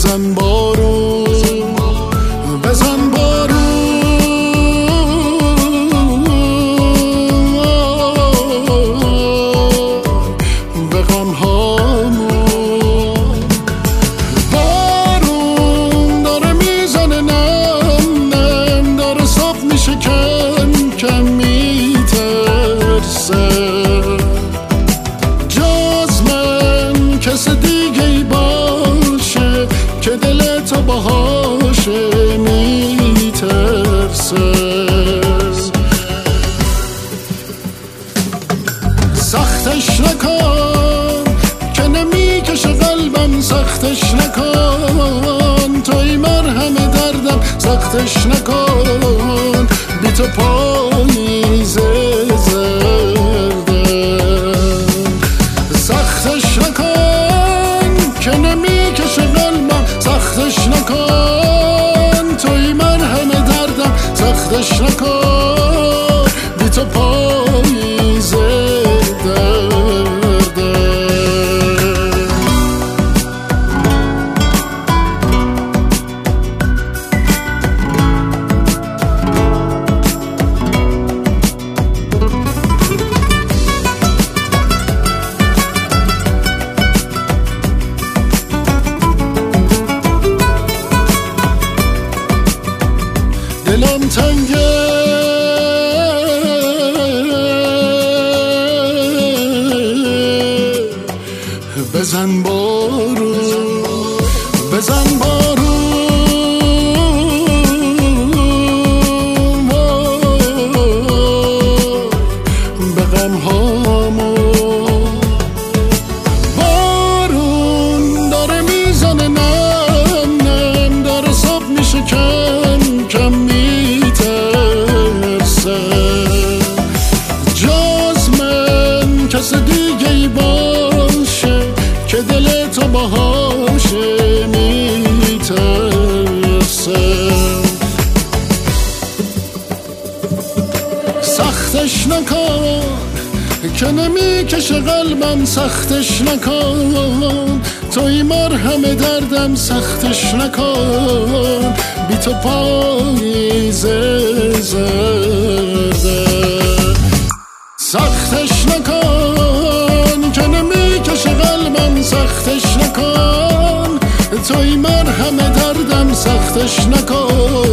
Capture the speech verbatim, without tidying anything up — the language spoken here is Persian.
بزن بارون بزن بارون به غم هامون. بارون داره میزنه نم نم، داره صاف میشه کم کم میترسه. جز من کس دیگه ای باشه که دل تو باهاشه میترسه. سختش نکن که نمیکشه قلبم، سختش نکن توی مرهم دردم، سختش نکن بی تو پاییز زرده. سختش نکن که نمیکشه قلبم، سختش نکن توی مرهم دردم، سختش نکن بی تو پاییز دلم تنگه بزن بارون بزن بارون به غم هامون. بارون داره میزنه نم نم، داره صاف میشه کم کم میترسه. جز من کس دیگه ای باشه که دل تو باهاشه میترسه. سختش نکن که نمیکشه قلبم، سختش نکن توی مرهم دردم، سختش نکن بی تو پاییز زرده. سختش نکن که نمیکشه قلبم، سختش نکن توی مرهم دردم، سختش نکن